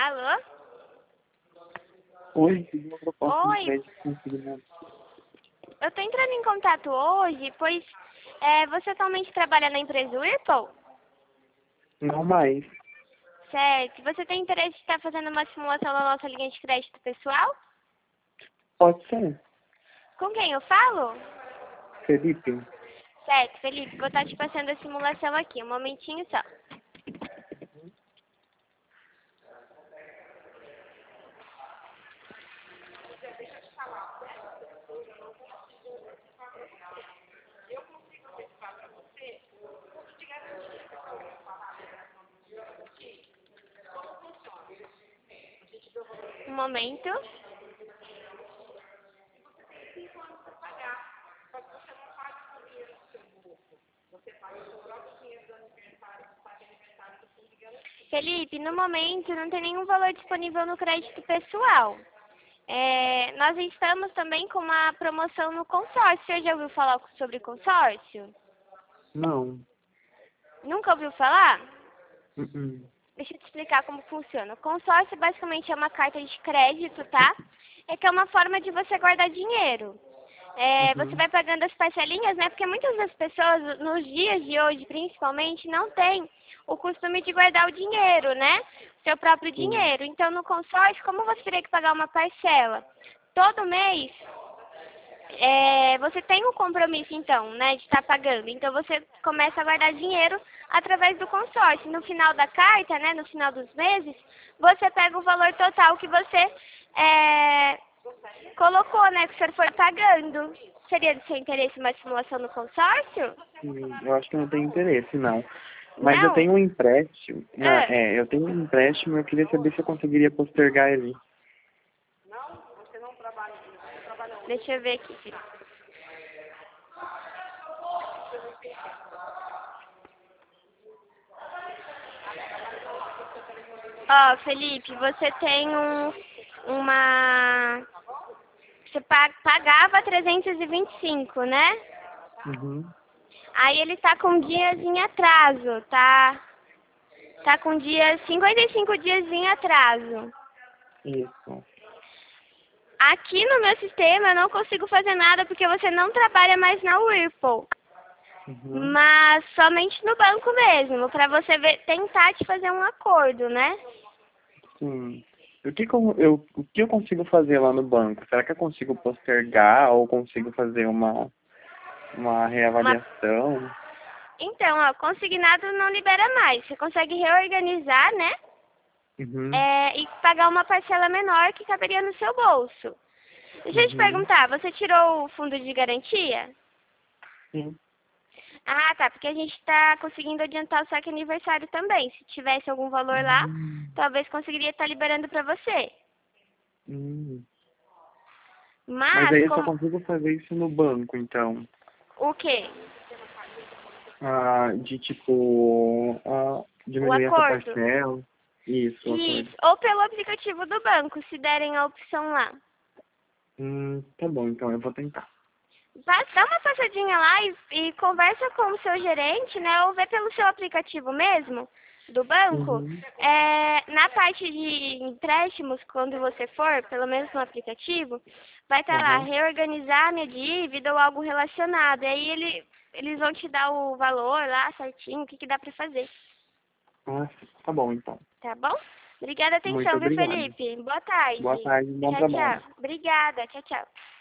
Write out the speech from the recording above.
Alô? Oi, fiz uma proposta de Oi, crédito consignado. eu tô entrando em contato hoje, pois você atualmente trabalha na empresa Whirlpool? Não mais. Certo. Você tem interesse de estar fazendo uma simulação na nossa linha de crédito pessoal? Pode ser. Com quem eu falo? Felipe? Certo, Felipe, vou estar te passando a simulação aqui, um momentinho só. Um momento. Felipe, no momento não tem nenhum valor disponível no crédito pessoal. Nós estamos também com uma promoção no consórcio. Você já ouviu falar sobre consórcio? Não. Nunca ouviu falar? Uh-uh. Deixa eu te explicar como funciona. O consórcio basicamente é uma carta de crédito, tá? É que é uma forma de você guardar dinheiro. Você Uhum. vai pagando as parcelinhas, né? Porque muitas das pessoas, nos dias de hoje principalmente, não têm o costume de guardar o dinheiro, né? Seu próprio Sim. dinheiro. Então, no consórcio, como você teria que pagar uma parcela todo mês, você tem um compromisso, então, né, de estar pagando. Então, você começa a guardar dinheiro através do consórcio. No final da carta, né, no final dos meses, você pega o valor total que você colocou, né, que o senhor foi pagando. Seria do seu interesse uma simulação no consórcio? Eu acho que não tem interesse, não. Mas eu Não? tenho um empréstimo. Ah, Eu tenho um empréstimo, eu queria saber se eu conseguiria postergar ele. deixa eu ver aqui, filho. Ó, Felipe, você tem uma... Você pagava 325, né? Uhum. Aí ele tá com dias em atraso, tá? Tá com 55 dias em atraso. Isso. Aqui no meu sistema eu não consigo fazer nada porque você não trabalha mais na Whirlpool. Uhum. Mas somente no banco mesmo, pra você tentar te fazer um acordo, né? Sim. O que eu consigo fazer lá no banco? Será que eu consigo postergar ou consigo fazer uma Uma... reavaliação? Então, ó, consignado não libera mais. Você consegue reorganizar, né? Uhum. E pagar uma parcela menor que caberia no seu bolso. Deixa eu te Uhum. perguntar, você tirou o fundo de garantia? Sim. Ah, tá, porque a gente está conseguindo adiantar o saque aniversário também. Se tivesse algum valor lá, Hum. talvez conseguiria estar liberando para você. Hum. Mas Mas, aí eu só como... consigo fazer isso no banco, então. O quê? De tipo, O diminuir essa acordo? parcela. Isso, o Isso. acordo. Ou pelo aplicativo do banco, se derem a opção lá. Tá bom, então eu vou tentar. Dá uma passadinha lá e conversa com o seu gerente, né? Ou vê pelo seu aplicativo mesmo, do banco. Uhum. Na parte de empréstimos, quando você for, pelo menos no aplicativo, vai estar lá, Aham. reorganizar a minha dívida ou algo relacionado. E aí eles vão te dar o valor lá certinho, o que, que dá pra fazer. Tá bom, então. Tá bom? Obrigada, Muito atenção, viu, obrigado. Felipe? Boa Boa tarde. tarde, bom Tchau, trabalho. tchau. Obrigada. Tchau, tchau.